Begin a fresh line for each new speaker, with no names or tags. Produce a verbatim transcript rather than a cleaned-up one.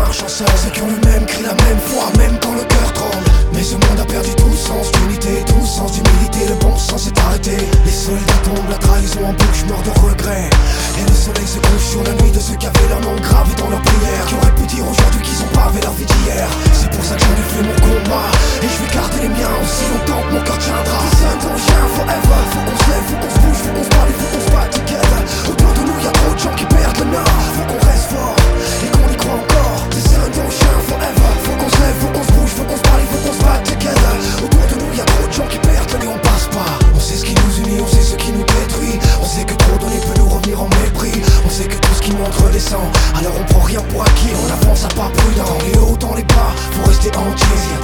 marche ensemble, ceux qui ont le même cri, la même foi, même quand le cœur tremble. Mais ce monde a perdu tout sens d'unité, tout sens d'humilité, le bon sens est arrêté. Les soldats tombent, la trahison en bouche, mort de regret. Et le soleil se couche sur la nuit de ceux qui avaient leur nom gravé dans leurs prières, qui auraient pu dire aujourd'hui qu'ils ont pavé leur vie d'hier. C'est pour ça que j'en ai fait mon combat, et je vais garder les miens aussi longtemps que mon cœur tiendra. Les seuls dont j'ai un forever, faut qu'on se lève, faut qu'on se bouge, faut qu'on se parle, faut qu'on se batte together. Autour de nous y'a trop de gens qui perdent le nord, faut qu'on reste fort et qu'on y croit encore. Les seuls dont j'ai un forever, faut qu'on se lève, faut qu'on se bouge, faut qu'on se parle, faut qu'on se batte together. Autour de nous y'a trop de gens qui perdent le nez, on passe pas. On sait ce qui nous unit, on sait ce qui nous détruit. On sait que trop donner peut nous revenir en mépris. On sait que tout ce qui monte redescend, alors on prend rien pour acquis. On avance à pas prudent, dans les hauts, dans les bas, faut rester entier.